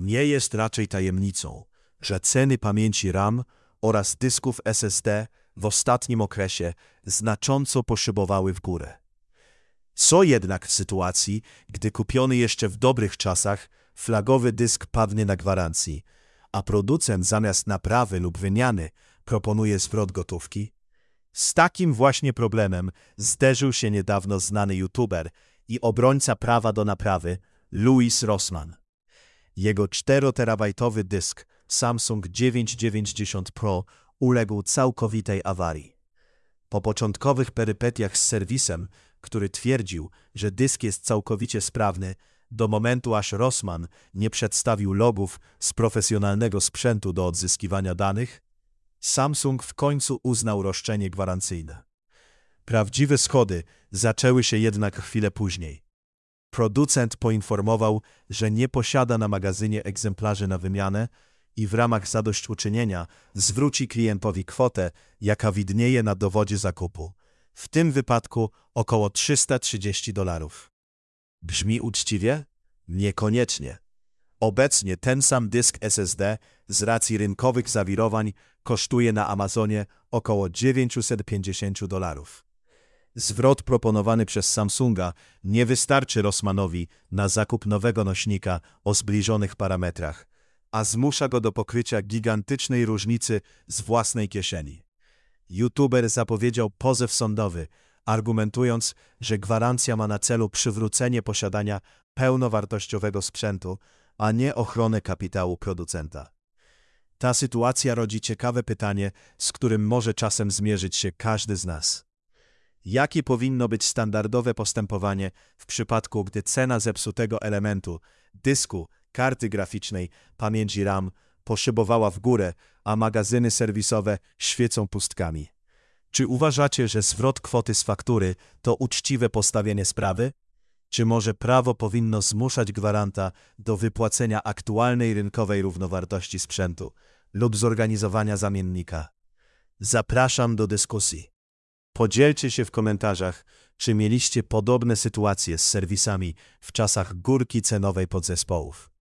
Nie jest raczej tajemnicą, że ceny pamięci RAM oraz dysków SSD w ostatnim okresie znacząco poszybowały w górę. Co jednak w sytuacji, gdy kupiony jeszcze w dobrych czasach flagowy dysk padnie na gwarancji, a producent zamiast naprawy lub wymiany proponuje zwrot gotówki? Z takim właśnie problemem zderzył się niedawno znany youtuber i obrońca prawa do naprawy Louis Rossmann. Jego 4-terabajtowy dysk Samsung 990 Pro uległ całkowitej awarii. Po początkowych perypetiach z serwisem, który twierdził, że dysk jest całkowicie sprawny, do momentu aż Rossmann nie przedstawił logów z profesjonalnego sprzętu do odzyskiwania danych, Samsung w końcu uznał roszczenie gwarancyjne. Prawdziwe schody zaczęły się jednak chwilę później. Producent poinformował, że nie posiada na magazynie egzemplarzy na wymianę i w ramach zadośćuczynienia zwróci klientowi kwotę, jaka widnieje na dowodzie zakupu, w tym wypadku około $330. Brzmi uczciwie? Niekoniecznie. Obecnie ten sam dysk SSD z racji rynkowych zawirowań kosztuje na Amazonie około $950. Zwrot proponowany przez Samsunga nie wystarczy Rossmannowi na zakup nowego nośnika o zbliżonych parametrach, a zmusza go do pokrycia gigantycznej różnicy z własnej kieszeni. YouTuber zapowiedział pozew sądowy, argumentując, że gwarancja ma na celu przywrócenie posiadania pełnowartościowego sprzętu, a nie ochronę kapitału producenta. Ta sytuacja rodzi ciekawe pytanie, z którym może czasem zmierzyć się każdy z nas. Jakie powinno być standardowe postępowanie w przypadku, gdy cena zepsutego elementu, dysku, karty graficznej, pamięci RAM poszybowała w górę, a magazyny serwisowe świecą pustkami? Czy uważacie, że zwrot kwoty z faktury to uczciwe postawienie sprawy? Czy może prawo powinno zmuszać gwaranta do wypłacenia aktualnej rynkowej równowartości sprzętu lub zorganizowania zamiennika? Zapraszam do dyskusji. Podzielcie się w komentarzach, czy mieliście podobne sytuacje z serwisami w czasach górki cenowej podzespołów.